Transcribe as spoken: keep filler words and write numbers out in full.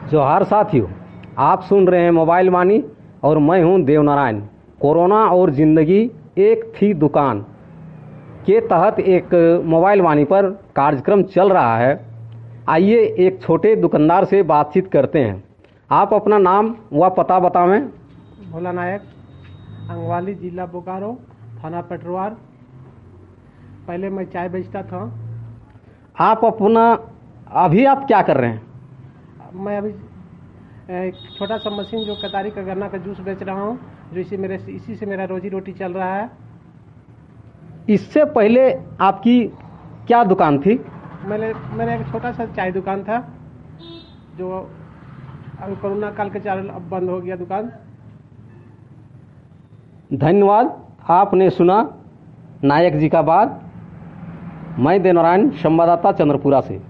जोहार साथियों, आप सुन रहे हैं मोबाइल वाणी और मैं हूं देवनारायण। कोरोना और ज़िंदगी एक थी दुकान के तहत एक मोबाइल वाणी पर कार्यक्रम चल रहा है। आइए एक छोटे दुकानदार से बातचीत करते हैं। आप अपना नाम व पता बतावें। भोला नायक, अंगवाली, जिला बोकारो, थाना पेटरवार। पहले मैं चाय बेचता था। आप अपना अभी आप क्या कर रहे हैं? मैं अभी एक छोटा सा मशीन जो कतारी का गन्ना का जूस बेच रहा हूँ, जो इसी मेरे इसी से मेरा रोजी रोटी चल रहा है। इससे पहले आपकी क्या दुकान थी? मैंने मेरा एक छोटा सा चाय दुकान था, जो अभी कोरोना काल के कारण अब बंद हो गया दुकान। धन्यवाद। आपने सुना नायक जी का बात। मैं देवनारायण, संवाददाता चंद्रपुरा से।